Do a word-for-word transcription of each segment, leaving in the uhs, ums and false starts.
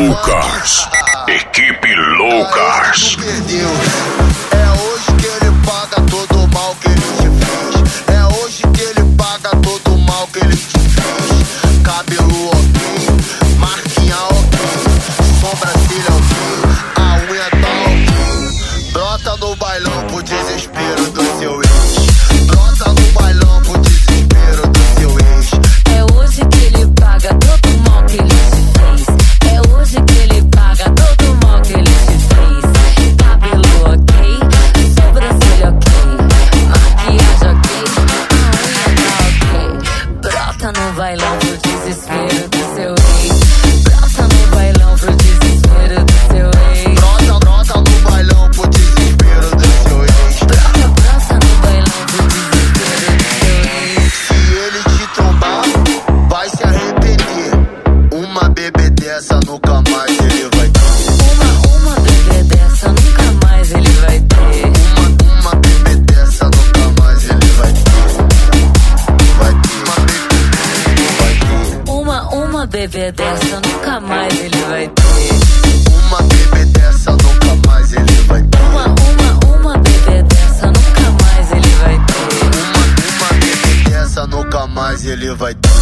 Lucas, equipe Lucas. É hoje que ele paga todo o mal que ele te fez. É hoje que ele paga todo o mal que ele te fez. Cabelo ok, marquinha ok, sobrancelha ok, a unha tá ok. Brota no bailão pro desespero do seu ex. Brota no bailão pro desespero do seu ex. É hoje que ele paga todo o mal que ele te fez. É hoje que ele paga todo o mal que ele te fez. Cabelo ok, sobrancelha ok, maquiagem ok, a unha tá ok. Brota no bailão pro desespero do seu ex. Brota no bailão pro desespero do seu ex. Brota, brota no bailão pro desespero do seu ex. Brota, brota no bailão pro desespero do seu ex. Se ele te trombar, vai se arrepender. Uma bebê dessa nunca mais ele vai ter. Uma, uma bebê dessa nunca mais ele vai ter. Uma, uma bebê dessa nunca mais ele vai ter. Vai ter. Uma bebê, vai ter. Uma, uma bebê dessa nunca mais ele vai ter. Uma bebê dessa nunca mais ele vai ter. Uma, uma, uma bebê dessa nunca mais ele vai ter. Uma, uma bebê dessa nunca mais ele vai ter.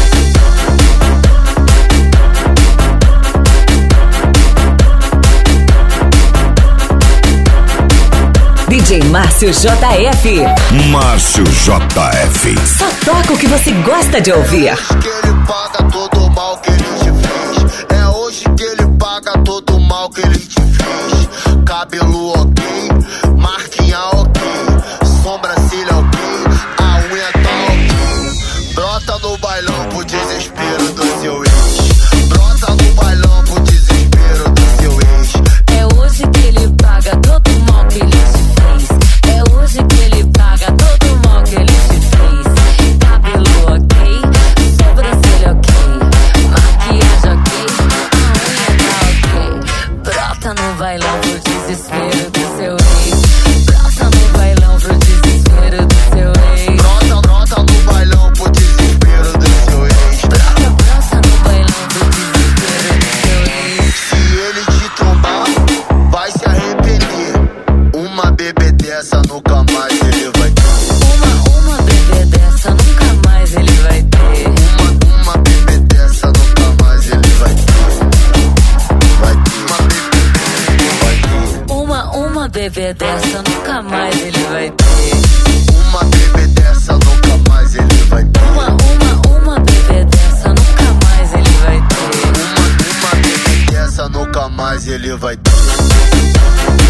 D J Márcio J F. Márcio J F. Só toca o que você gosta de ouvir. É hoje que ele paga todo o mal que ele te fez. É hoje que ele paga todo o mal que ele te fez. Cabelo ok, marquinha ok, sobrancelha ok, a unha tá ok. Brota no bailão pro desespero do seu ex. Brota no bailão pro desespero do seu ex. É hoje que ele paga todo o mal que ele te fez. É hoje que ele paga todo o mal que ele te fez. Cabelo ok, sobrancelha ok, maquiagem ok, a unha tá ok. Brota no bailão pro desespero do seu ex. Brota no bailão pro desespero do seu ex. Brota, brota no bailão pro desespero do seu ex. Brota, brota no bailão pro desespero do seu ex. Se ele te trombar, vai se arrepender. Uma bebê dessa nunca mais ele vai ter. Uma, uma bebê dessa nunca mais ele vai ter. Uma, uma bebê dessa nunca mais ele vai ter. Vai ter. Uma bebê, vai ter. Uma, uma bebê dessa nunca mais ele vai ter. Uma bebê dessa nunca mais ele vai ter. Uma, uma, uma bebê dessa nunca mais ele vai ter. Uma, uma bebê dessa nunca mais ele vai ter.